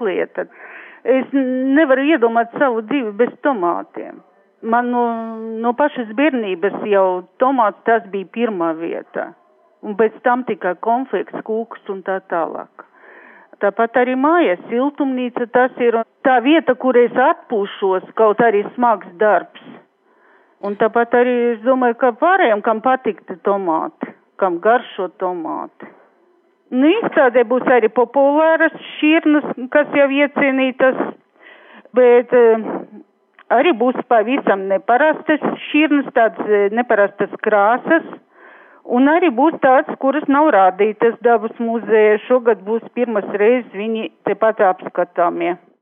lieta. Es nevaru iedomāt savu dzīvi bez tomātiem. Man no pašas bērnības jau tomāts tas bija pirmā vieta. Un pēc tam tikai konfekts, kūkas un tā tālāk. Tāpat arī mājas siltumnīca tas ir tā vieta, kur es atpūšos, kaut arī smags darbs. Un tāpat arī es domāju, ka pārējiem, kam patiktu tomāti, kam garšo tomāti. Izstādē būs arī populāras šķirnes, kas jau iecienītas, bet arī būs pavisam neparastas šķirnes, tādas neparastas krāsas, un arī būs tāds, kuras nav rādītas Dabas muzejā. Šogad būs pirmas reizes viņi tepat apskatāmie.